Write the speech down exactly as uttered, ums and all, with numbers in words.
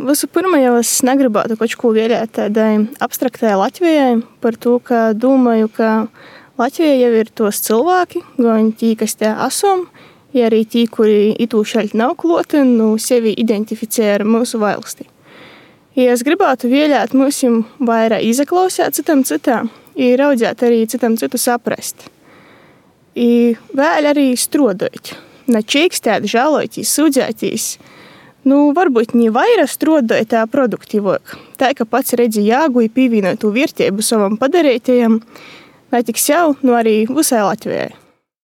visu pirma jau es negribētu kaut ko vēlēt tādai abstraktai Latvijai par to, ka domāju, ka Latvija jau ir tos cilvēki, gan tī, kas te esam, ja arī tī, kuri itū šeit nav kloti, nu sevi identificē ar mūsu valsti. Ja es gribētu vēlēt mūsim vairāk izaklausēt citam citā, i raudzēt arī citam citu saprast. I vēl arī strodot. Ne čīkstēt, žēlotīs, sūdzētīs. Nu, varbūt ne vairāk strodot tā produktīvāk. Tā, ka pats redzi jāgu i pīvīnotu vērtību savam padarītajam, ne tik sev, nu arī visai Latvijai.